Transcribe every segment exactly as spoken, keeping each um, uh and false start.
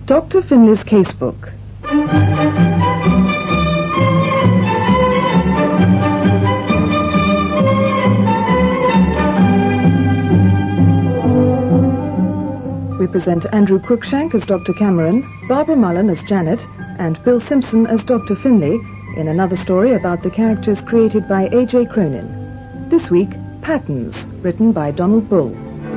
Doctor Finley's Casebook. We present Andrew Cruikshank as Doctor Cameron, Barbara Mullen as Janet, and Bill Simpson as Doctor Finley in another story about the characters created by A J Cronin. This week, Patterns, written by Donald Bull.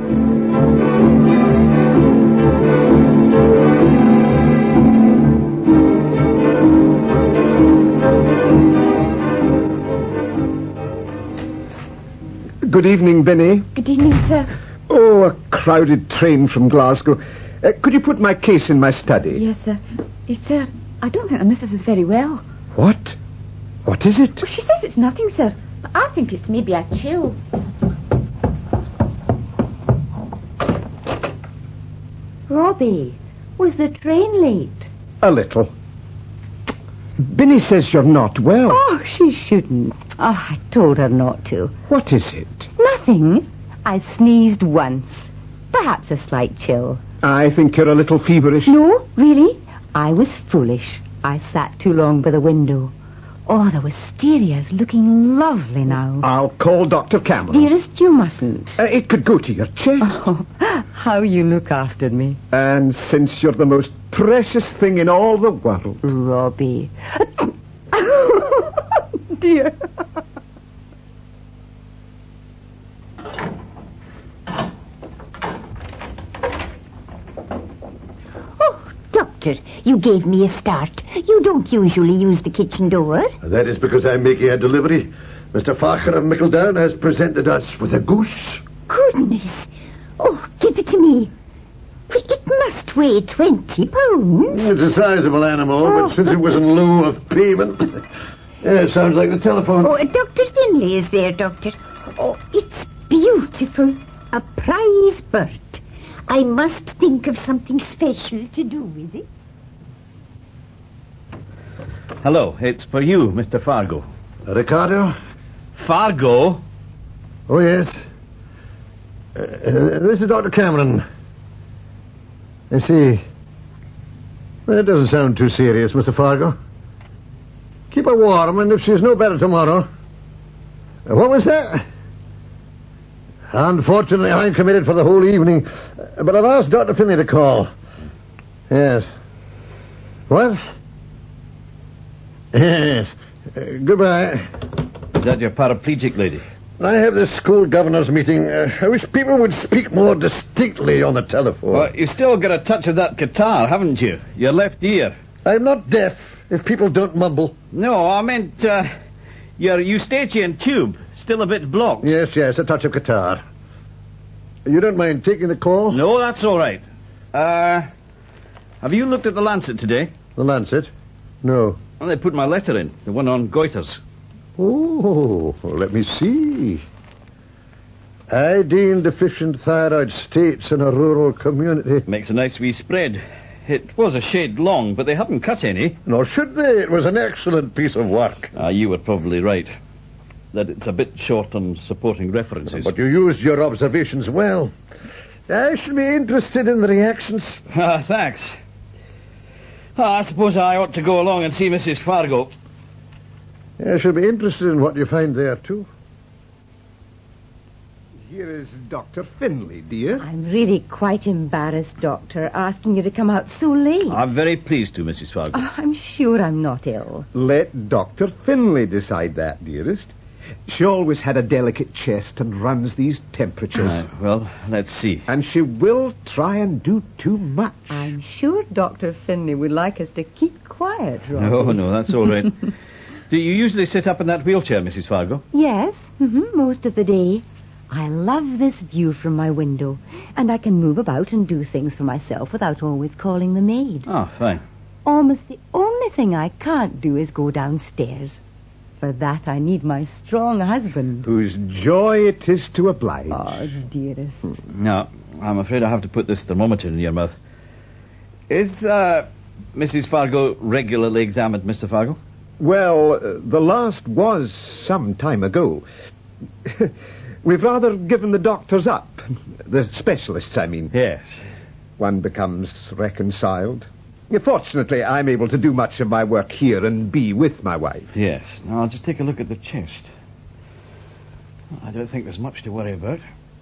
Good evening, Benny. Good evening, sir. Oh, a crowded train from Glasgow. Uh, could you put my case in my study? Yes, sir. Yes, sir. I don't think the missus is very well. What? What is it? Well, she says it's nothing, sir. But I think it's maybe a chill. Robbie, was the train late? A little. Benny says you're not well. Oh, she shouldn't. Oh, I told her not to. What is it? Nothing. I sneezed once. Perhaps a slight chill. I think you're a little feverish. No, really? I was foolish. I sat too long by the window. Oh, the wistaria's looking lovely now. I'll call Doctor Cameron. Dearest, you mustn't. Uh, it could go to your chest. Oh, how you look after me. And since you're the most precious thing in all the world. Robbie. Dear. Doctor, you gave me a start. You don't usually use the kitchen door. That is because I'm making a delivery. Mister Farquhar of Mickledown has presented us with a goose. Goodness. Oh, give it to me. It must weigh twenty pounds. It's a sizable animal, Oh. but since it was in lieu of payment... Yeah, it sounds like the telephone. Oh, Doctor Finley is there, Doctor. Oh, it's beautiful. A prize bird. I must think of something special to do with it. Hello, it's for you, Mister Fargo. Uh, Ricardo? Fargo? Oh, yes. Uh, uh, this is Doctor Cameron. I see. Well, that doesn't sound too serious, Mister Fargo. Keep her warm, and if she's no better tomorrow... Uh, what was that? Unfortunately, I'm committed for the whole evening. Uh, but I've asked Doctor Finley to call. Yes. What? Yes. Uh, goodbye. Is that your paraplegic lady? I have this school governor's meeting. Uh, I wish people would speak more distinctly on the telephone. Well, you still got a touch of that guitar, haven't you? Your left ear. I'm not deaf, if people don't mumble. No, I meant, uh, your eustachian tube. Still a bit blocked. Yes, yes, a touch of guitar. You don't mind taking the call? No, that's all right. Uh, have you looked at the Lancet today? The Lancet? No. Well, they put my letter in, the one on goiters. Oh, well, let me see. Iodine deficient thyroid states in a rural community. Makes a nice wee spread. It was a shade long, but they haven't cut any. Nor should they. It was an excellent piece of work. Ah, you were probably right. That it's a bit short on supporting references. But you used your observations well. I shall be interested in the reactions. Ah, thanks. Ah, I suppose I ought to go along and see Missus Fargo. I shall be interested in what you find there, too. Here is Doctor Finley, dear. I'm really quite embarrassed, Doctor, asking you to come out so late. I'm very pleased to, Missus Fargo. Oh, I'm sure I'm not ill. Let Doctor Finley decide that, dearest. She always had a delicate chest and runs these temperatures. Uh, well, let's see. And she will try and do too much. I'm sure Doctor Finley would like us to keep quiet, Robbie. No, no, that's all right. Do you usually sit up in that wheelchair, Missus Fargo? Yes, mm-hmm, most of the day. I love this view from my window, and I can move about and do things for myself without always calling the maid. Oh, fine. Almost the only thing I can't do is go downstairs. For that, I need my strong husband. Whose joy it is to oblige. Oh, dearest. Now, I'm afraid I have to put this thermometer in your mouth. Is, uh, Missus Fargo regularly examined, Mister Fargo? Well, uh, the last was some time ago. We've rather given the doctors up. The specialists, I mean. Yes. One becomes reconciled, Fortunately, I'm able to do much of my work here and be with my wife. Yes. Now, I'll just take a look at the chest. I don't think there's much to worry about.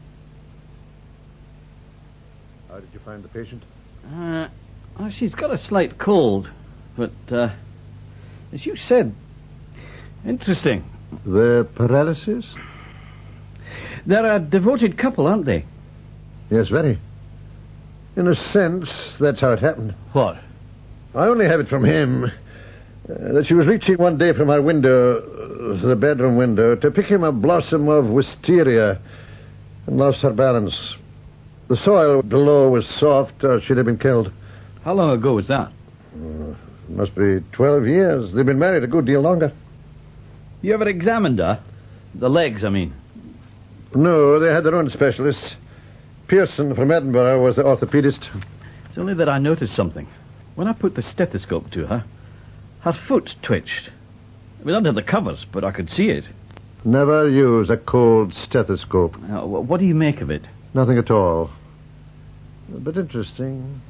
How did you find the patient? Uh, oh, she's got a slight cold, but, uh, as you said, interesting. The paralysis? They're a devoted couple, aren't they? Yes, very. In a sense, that's how it happened. What? I only have it from him. Uh, that she was reaching one day from our window, uh, the bedroom window, to pick him a blossom of wisteria and lost her balance. The soil below was soft, or she'd have been killed. How long ago was that? Uh, must be twelve years. They've been married a good deal longer. You ever examined her? The legs, I mean. No, they had their own specialists. Pearson from Edinburgh was the orthopedist. It's only that I noticed something. When I put the stethoscope to her, her foot twitched. It was under the covers, but I could see it. Never use a cold stethoscope. Now, what do you make of it? Nothing at all. But interesting.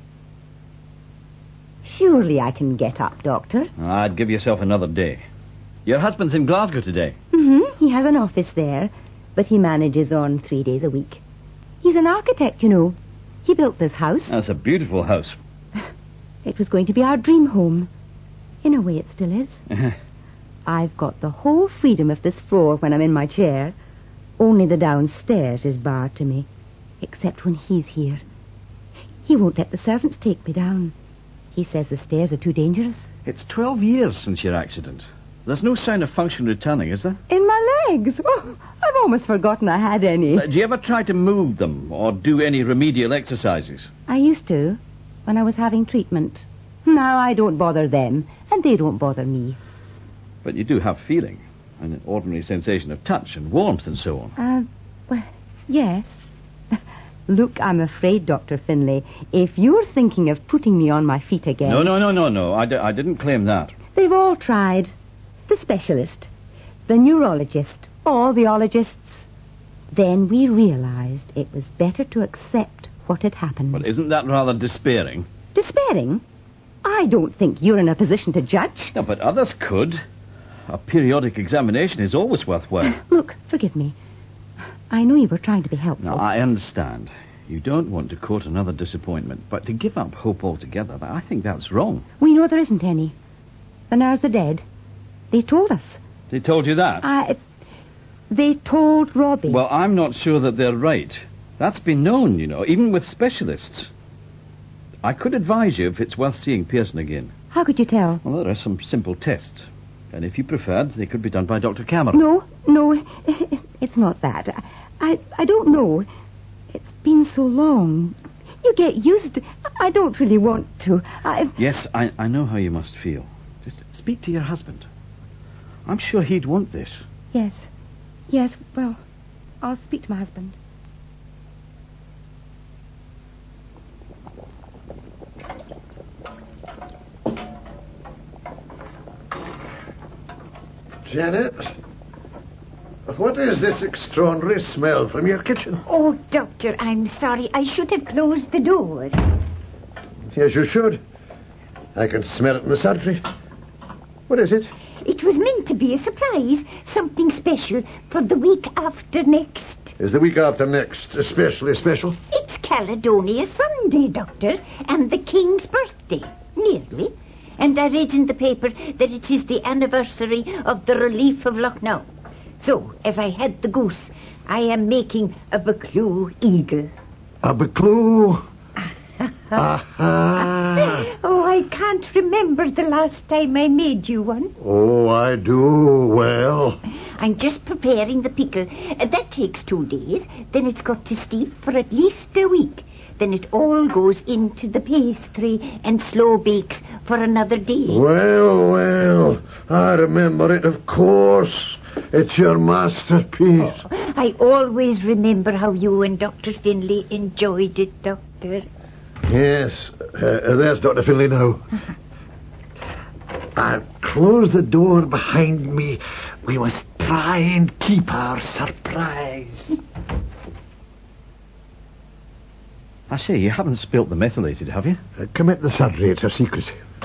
Surely I can get up, Doctor. I'd give yourself another day. Your husband's in Glasgow today. Mm-hmm. He has an office there, but he manages on three days a week. He's an architect, you know. He built this house. That's a beautiful house. It was going to be our dream home. In a way, it still is. I've got the whole freedom of this floor when I'm in my chair. Only the downstairs is barred to me, except when he's here. He won't let the servants take me down. He says the stairs are too dangerous. It's twelve years since your accident. There's no sign of function returning, is there? In my legs? Oh, I've almost forgotten I had any. Uh, do you ever try to move them or do any remedial exercises? I used to, when I was having treatment. Now I don't bother them, and they don't bother me. But you do have feeling, an ordinary sensation of touch and warmth and so on. Uh, well, yes. Look, I'm afraid, Doctor Finlay, if you're thinking of putting me on my feet again... No, no, no, no, no. I, d- I didn't claim that. They've all tried. The specialist, the neurologist, all the ologists. Then we realized it was better to accept what had happened. But isn't that rather despairing? Despairing? I don't think you're in a position to judge. No, but others could. A periodic examination is always worthwhile. Look, forgive me. I know you were trying to be helpful. Now, I understand. You don't want to court another disappointment, but to give up hope altogether, I think that's wrong. We know there isn't any. The nerves are dead. They told us. They told you that? I... They told Robbie. Well, I'm not sure that they're right. That's been known, you know, even with specialists. I could advise you if it's worth seeing Pearson again. How could you tell? Well, there are some simple tests. And if you preferred, they could be done by Doctor Cameron. No, no, it's not that. I, I don't know. It's been so long. You get used to... I don't really want to. I... Yes, I, I know how you must feel. Just speak to your husband. I'm sure he'd want this. Yes. Yes, well, I'll speak to my husband. Janet, what is this extraordinary smell from your kitchen? Oh, Doctor, I'm sorry. I should have closed the door. Yes, you should. I can smell it in the surgery. What is it? It was meant to be a surprise, something special for the week after next. Is the week after next especially special? It's Caledonia Sunday, Doctor, and the King's birthday. Nearly. And I read in the paper that it is the anniversary of the relief of Lucknow. So, as I had the goose, I am making a Buccleuch eagle. A Buccleuch? Aha. Oh, I can't remember the last time I made you one. Oh, I do. Well. I'm just preparing the pickle. Uh, That takes two days. Then it's got to steep for at least a week. Then it all goes into the pastry and slow bakes for another day. Well, well. I remember it, of course. It's your masterpiece. Oh, I always remember how you and Doctor Finlay enjoyed it, Doctor. Yes. Uh, there's Doctor Finlay now. I'll close the door behind me. We must try and keep our surprise. I say, you haven't spilt the methylated, have you? Uh, commit the surgery. It's a secret.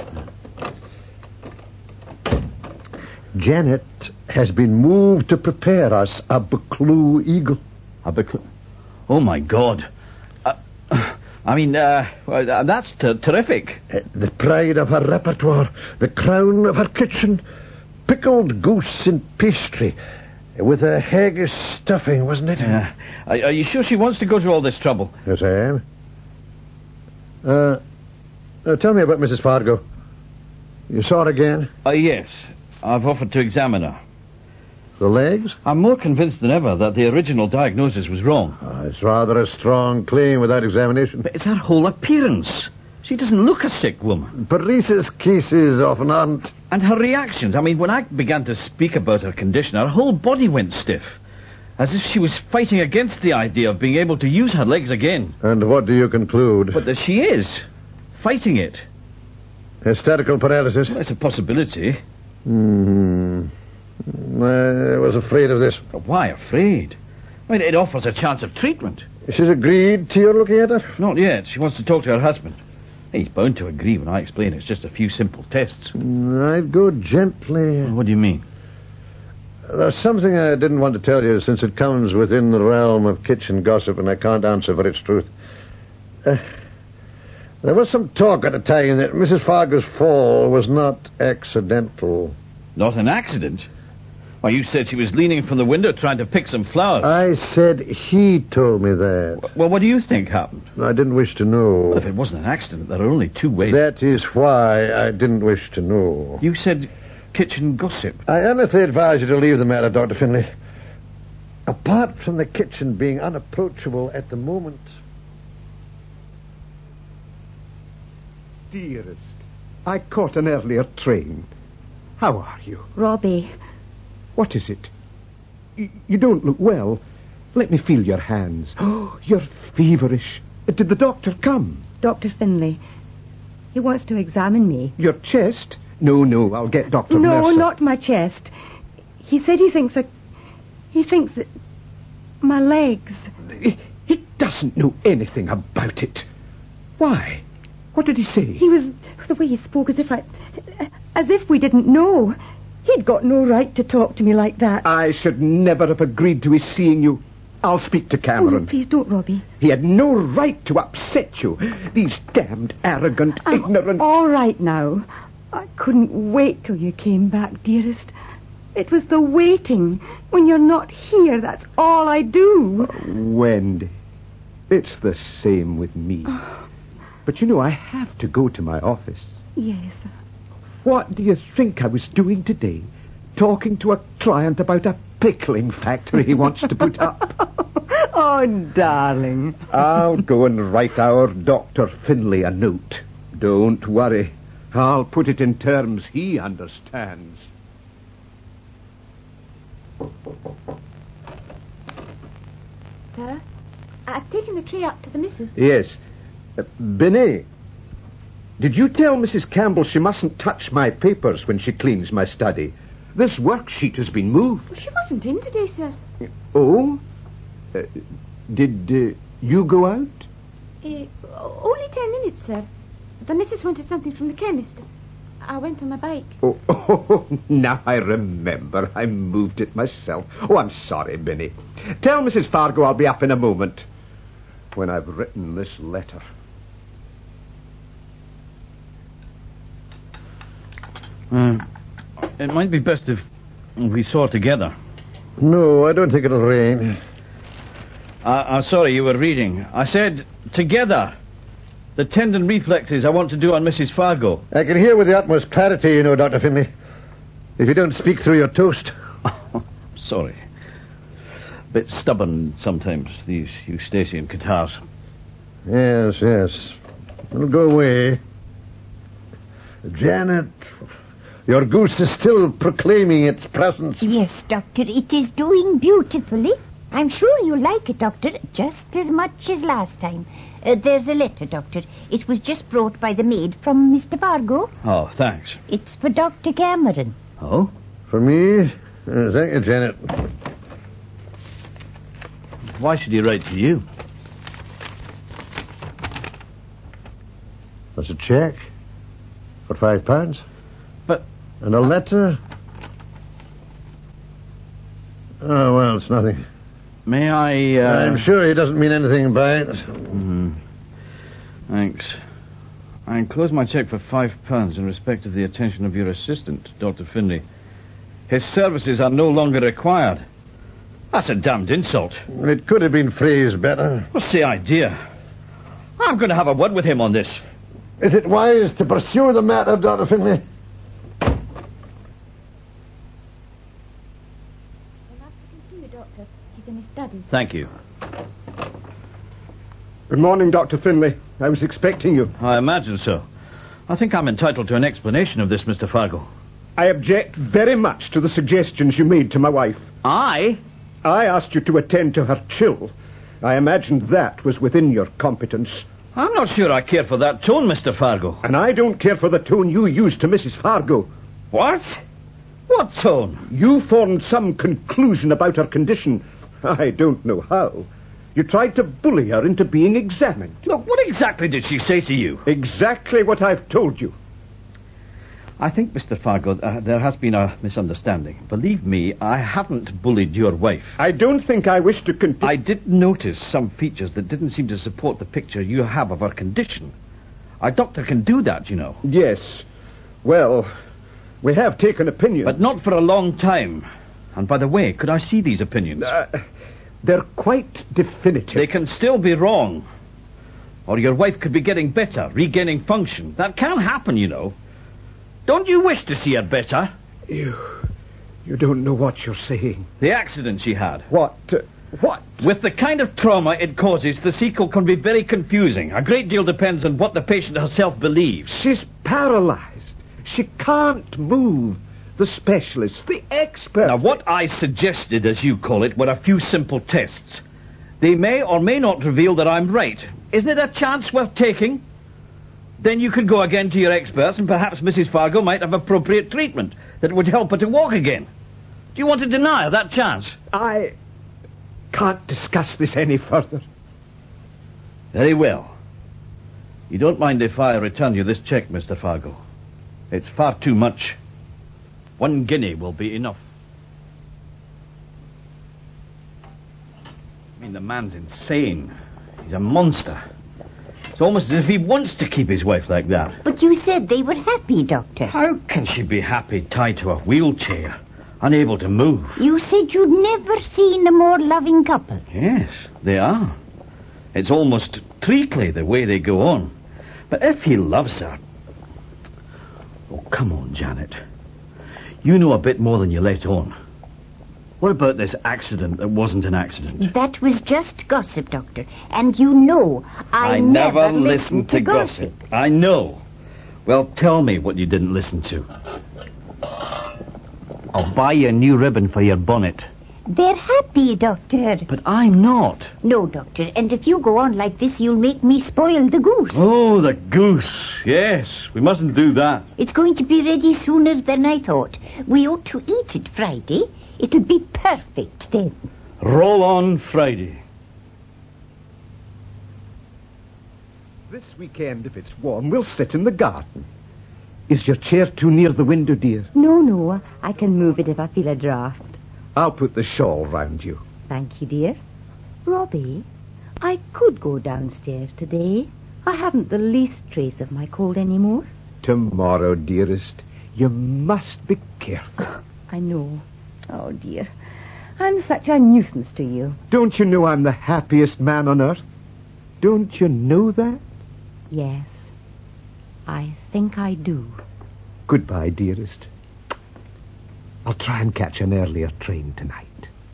Janet has been moved to prepare us a Buccleuch eagle. A Buccleuch? Oh, my God. Uh, I mean, uh, well, that's t- terrific. Uh, the pride of her repertoire, the crown of her kitchen, pickled goose in pastry, with a haggis stuffing, wasn't it? Uh, are, are you sure she wants to go to all this trouble? Yes, I am. Uh, uh, tell me about Missus Fargo. You saw her again? Uh, yes. I've offered to examine her. The legs? I'm more convinced than ever that the original diagnosis was wrong. Oh, it's rather a strong claim without examination. But it's her whole appearance. She doesn't look a sick woman. Paresis cases often aren't. And her reactions. I mean, when I began to speak about her condition, her whole body went stiff. As if she was fighting against the idea of being able to use her legs again. And what do you conclude? But that she is. Fighting it. Hysterical paralysis? Well, it's a possibility. Hmm. I was afraid of this. But why afraid? I mean, it offers a chance of treatment. She's agreed to your looking at her? Not yet. She wants to talk to her husband. He's bound to agree when I explain it's just a few simple tests. I'd go gently. What do you mean? There's something I didn't want to tell you since it comes within the realm of kitchen gossip and I can't answer for its truth. Uh, there was some talk at the time that Missus Fargo's fall was not accidental. Not an accident? Why, you said she was leaning from the window trying to pick some flowers. I said he told me that. Well, what do you think happened? I didn't wish to know. Well, if it wasn't an accident, there are only two ways. That is why I didn't wish to know. You said kitchen gossip. I earnestly advise you to leave the matter, Doctor Finlay. Apart from the kitchen being unapproachable at the moment. Dearest, I caught an earlier train. How are you? Robbie. What is it? Y- you don't look well. Let me feel your hands. Oh, you're feverish. Did the doctor come? Doctor Finlay. He wants to examine me. Your chest? No, no, I'll get Doctor No, Mercer. not my chest. He said he thinks that... He thinks that... My legs. He doesn't know anything about it. Why? What did he say? He was... The way he spoke as if I... As if we didn't know. He'd got no right to talk to me like that. I should never have agreed to his seeing you. I'll speak to Cameron. Oh, please don't, Robbie. He had no right to upset you. These damned, arrogant, I'm ignorant... all right now. I couldn't wait till you came back, dearest. It was the waiting. When you're not here, that's all I do. Wendy, it's the same with me. But you know, I have to go to my office. Yes. What do you think I was doing today? Talking to a client about a pickling factory he wants to put up. Oh, darling. I'll go and write our Doctor Finlay a note. Don't worry. I'll put it in terms he understands. Sir, I've taken the tray up to the missus. Yes. Uh, Binney, did you tell Missus Campbell she mustn't touch my papers when she cleans my study? This worksheet has been moved. Well, she wasn't in today, sir. Oh? Uh, did uh, you go out? Uh, only ten minutes, sir. The missus wanted something from the chemist. I went on my bike. Oh, oh, now I remember. I moved it myself. Oh, I'm sorry, Binney. Tell Missus Fargo I'll be up in a moment when I've written this letter. Uh, it might be best if we saw together. No, I don't think it'll rain. Uh, I'm sorry, you were reading. I said together. The tendon reflexes I want to do on Missus Fargo. I can hear with the utmost clarity, you know, Doctor Finlay. If you don't speak through your toast. Sorry. Bit stubborn sometimes, these Eustachian catars. Yes, yes. It'll go away. Janet, your goose is still proclaiming its presence. Yes, Doctor, it is doing beautifully. I'm sure you'll like it, Doctor, just as much as last time. Uh, there's a letter, Doctor. It was just brought by the maid from Mister Fargo. Oh, thanks. It's for Doctor Cameron. Oh? For me? Uh, thank you, Janet. Why should he write to you? That's a cheque for five pounds. But... And a letter? Oh, well, it's nothing. May I, uh... I'm sure he doesn't mean anything by it. Mm. Thanks. I enclose my cheque for five pounds in respect of the attention of your assistant, Doctor Finlay. His services are no longer required. That's a damned insult. It could have been phrased better. What's the idea? I'm going to have a word with him on this. Is it wise to pursue the matter, Doctor Finlay? I'll have to continue, Doctor. He's in his study. Thank you. Good morning, Doctor Finlay. I was expecting you. I imagine so. I think I'm entitled to an explanation of this, Mister Fargo. I object very much to the suggestions you made to my wife. I? I asked you to attend to her chill. I imagined that was within your competence. I'm not sure I care for that tone, Mister Fargo. And I don't care for the tone you used to Missus Fargo. What? What tone? You formed some conclusion about her condition. I don't know how. You tried to bully her into being examined. Look, what exactly did she say to you? Exactly what I've told you. I think, Mister Fargo, uh, there has been a misunderstanding. Believe me, I haven't bullied your wife. I don't think I wish to continue. I did notice some features that didn't seem to support the picture you have of her condition. Our doctor can do that, you know. Yes. Well, we have taken opinions. But not for a long time. And by the way, could I see these opinions? Uh, they're quite definitive. They can still be wrong. Or your wife could be getting better, regaining function. That can happen, you know. Don't you wish to see her better? You... You don't know what you're saying. The accident she had. What? Uh, what? With the kind of trauma it causes, the sequel can be very confusing. A great deal depends on what the patient herself believes. She's paralyzed. She can't move. The specialists, the experts... Now, what I suggested, as you call it, were a few simple tests. They may or may not reveal that I'm right. Isn't it a chance worth taking? Then you could go again to your experts, and perhaps Missus Fargo might have appropriate treatment that would help her to walk again. Do you want to deny her that chance? I can't discuss this any further. Very well. You don't mind if I return you this cheque, Mister Fargo? It's far too much. One guinea will be enough. I mean, the man's insane. He's a monster. It's almost as if he wants to keep his wife like that. But you said they were happy, Doctor. How can she be happy tied to a wheelchair, unable to move? You said you'd never seen a more loving couple. Yes, they are. It's almost treacly the way they go on. But if he loves her... Oh, come on, Janet. You know a bit more than you let on. What about this accident that wasn't an accident? That was just gossip, Doctor. And you know, I, I never, never listened to, to gossip. gossip. I know. Well, tell me what you didn't listen to. I'll buy you a new ribbon for your bonnet. They're happy, Doctor. But I'm not. No, Doctor. And if you go on like this, you'll make me spoil the goose. Oh, the goose. Yes, we mustn't do that. It's going to be ready sooner than I thought. We ought to eat it Friday. It'll be perfect then. Roll on Friday. This weekend, if it's warm, we'll sit in the garden. Is your chair too near the window, dear? No, no. I can move it if I feel a draught. I'll put the shawl round you. Thank you, dear. Robbie, I could go downstairs today. I haven't the least trace of my cold anymore. Tomorrow, dearest. You must be careful. I know. Oh, dear. I'm such a nuisance to you. Don't you know I'm the happiest man on earth? Don't you know that? Yes. I think I do. Goodbye, dearest. I'll try and catch an earlier train tonight.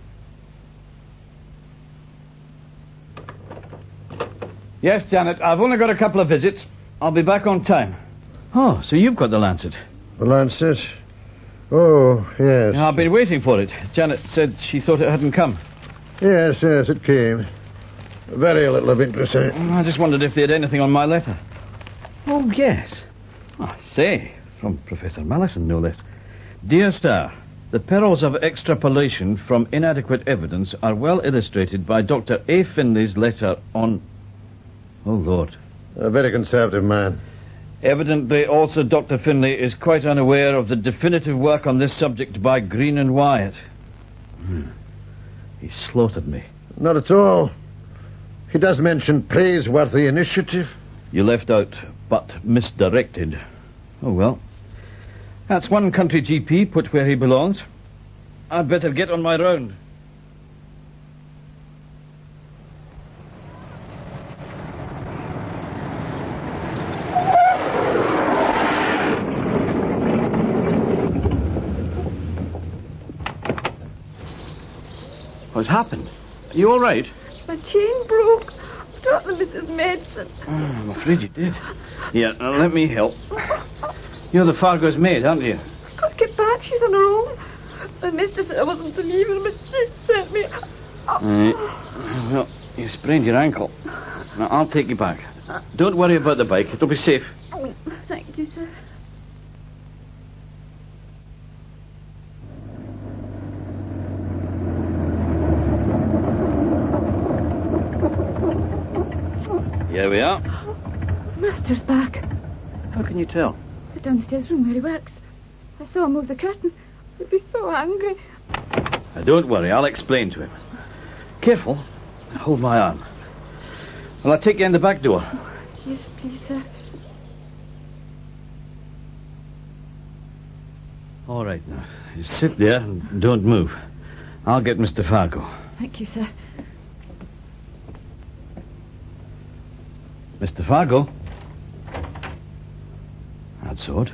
Yes, Janet, I've only got a couple of visits. I'll be back on time. Oh, so you've got the Lancet. The Lancet? Oh, yes. I've been waiting for it. Janet said she thought it hadn't come. Yes, yes, it came. Very little of interest in it. I just wondered if they had anything on my letter. Oh, yes. Oh, I say, from Professor Malison, no less. Dear Star, the perils of extrapolation from inadequate evidence are well illustrated by Doctor A. Finlay's letter on... Oh, Lord. A very conservative man. Evidently, also, Doctor Finlay is quite unaware of the definitive work on this subject by Green and Wyatt. Hmm. He slaughtered me. Not at all. He does mention praiseworthy initiative. You left out, but misdirected. Oh, well. That's one country G P put where he belongs. I'd better get on my round. What's happened? Are you all right? My chain broke. I dropped the Missus Madsen. Oh, I'm afraid you did. Yeah, now let me help. You're the Fargo's maid, aren't you? I've got to get back. She's on her own. My mistress said I wasn't to leave her, but she sent me. Oh. Right. Well, you sprained your ankle. Now, I'll take you back. Don't worry about the bike. It'll be safe. Oh, thank you, sir. Here we are. The master's back. How can you tell? The downstairs room where he works. I saw him move the curtain. He'd be so angry. Now, don't worry. I'll explain to him. Careful. Hold my arm. Well, I'll take you in the back door. Oh, yes, please, sir. All right, now. You sit there and don't move. I'll get Mister Fargo. Thank you, sir. Mister Fargo? That's odd.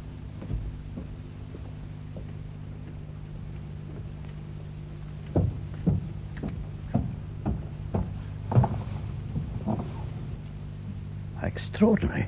Extraordinary.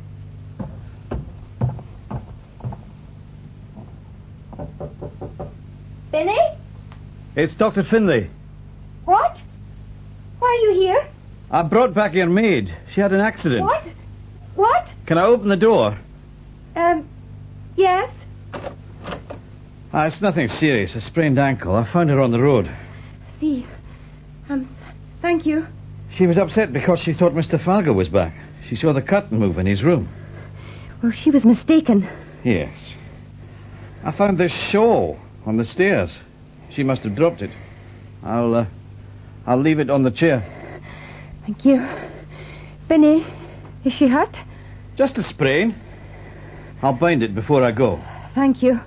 Benny? It's Doctor Finlay. What? Why are you here? I brought back your maid. She had an accident. What? What? Can I open the door? Um, yes. Ah, it's nothing serious. A sprained ankle. I found her on the road. See. Um, thank you. She was upset because she thought Mister Fargo was back. She saw the curtain move in his room. Well, she was mistaken. Yes. I found this shawl on the stairs. She must have dropped it. I'll, uh, I'll leave it on the chair. Thank you. Benny, is she hurt? Just a sprain. I'll bind it before I go. Thank you.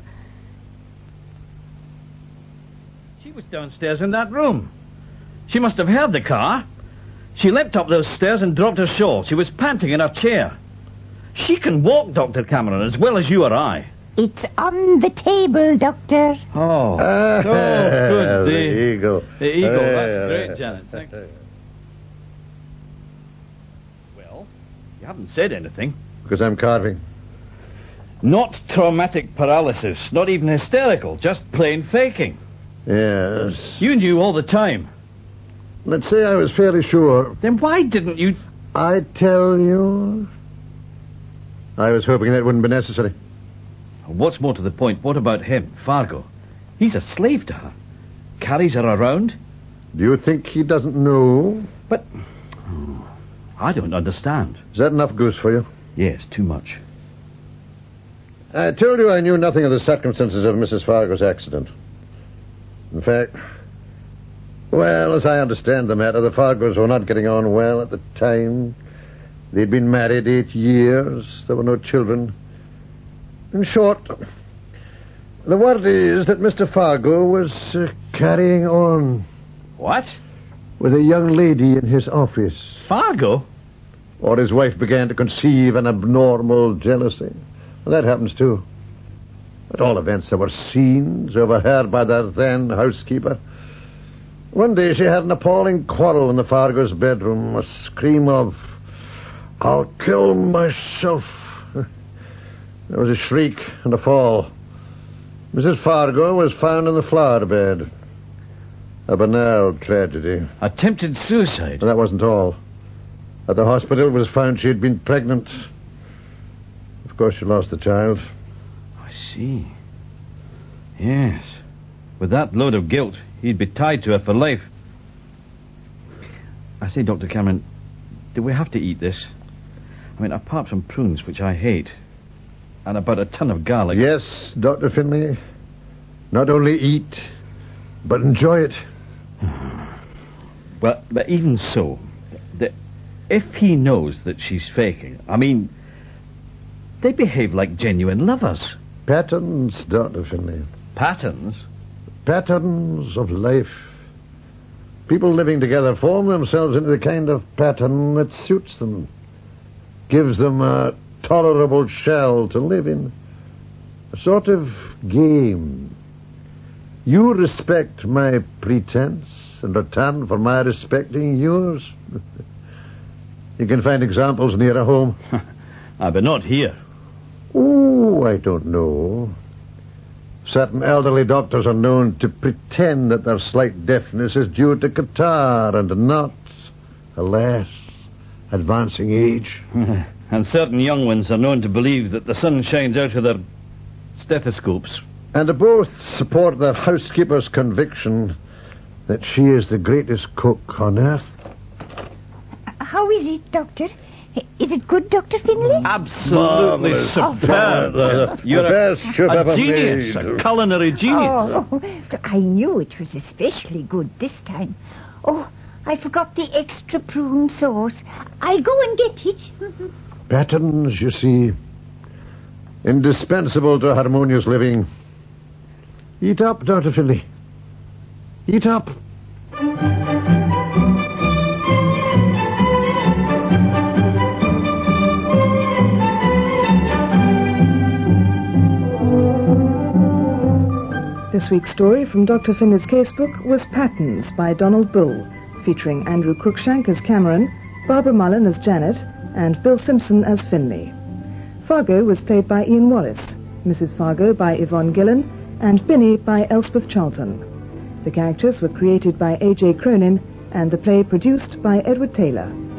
She was downstairs in that room. She must have heard the car. She leapt up those stairs and dropped her shawl. She was panting in her chair. She can walk, Doctor Cameron, as well as you or I. It's on the table, Doctor. Oh, Ah, oh good. the The, eagle. the eagle. Ah, That's yeah, great, yeah. Janet. Thank you. Well, you haven't said anything. Because I'm carving. Not traumatic paralysis, not even hysterical, just plain faking. Yes. You knew all the time. Let's say I was fairly sure. Then why didn't you... I tell you. I was hoping that wouldn't be necessary. What's more to the point, what about him, Fargo? He's a slave to her. Carries her around. Do you think he doesn't know? But... oh, I don't understand. Is that enough goose for you? Yes, too much. I told you I knew nothing of the circumstances of Missus Fargo's accident. In fact, well, as I understand the matter, the Fargos were not getting on well at the time. They'd been married eight years. There were no children. In short, the word is that Mister Fargo was uh, carrying on What? with a young lady in his office. Fargo? Or his wife began to conceive an abnormal jealousy. Well, that happens too. At all events, there were scenes overheard by their then housekeeper. One day she had an appalling quarrel in the Fargo's bedroom, a scream of, "I'll kill myself." There was a shriek and a fall. Missus Fargo was found in the flower bed. A banal tragedy. Attempted suicide. But that wasn't all. At the hospital it was found she had been pregnant. Of course she lost the child. I see. Yes. With that load of guilt, he'd be tied to her for life. I say, Doctor Cameron, do we have to eat this? I mean, apart from prunes, which I hate, and about a ton of garlic... Yes, Doctor Finlay. Not only eat, but enjoy it. Well, but even so, the, if he knows that she's faking, I mean, they behave like genuine lovers. Patterns, Doctor Finlay. Patterns? Patterns of life. People living together form themselves into the kind of pattern that suits them. Gives them a tolerable shell to live in. A sort of game. You respect my pretense in return for my respecting yours. You can find examples nearer home. Ah, but not here. Oh, I don't know. Certain elderly doctors are known to pretend that their slight deafness is due to catarrh and not, alas, advancing age. And certain young ones are known to believe that the sun shines out of their stethoscopes. And both support their housekeeper's conviction that she is the greatest cook on earth. How is it, Doctor? Is it good, Doctor Finlay? Absolutely Marvelous. superb. Oh, You're the a, best you've a ever genius, made. a culinary genius. Oh, I knew it was especially good this time. Oh, I forgot the extra prune sauce. I'll go and get it. Patterns, you see, indispensable to harmonious living. Eat up, Doctor Finlay. Eat up. This week's story from Doctor Finlay's casebook was Patterns by Donald Bull, featuring Andrew Cruikshank as Cameron, Barbara Mullen as Janet, and Bill Simpson as Finlay. Fargo was played by Ian Wallace, Missus Fargo by Yvonne Gillan, and Binny by Elspeth Charlton. The characters were created by A J Cronin, and the play produced by Edward Taylor.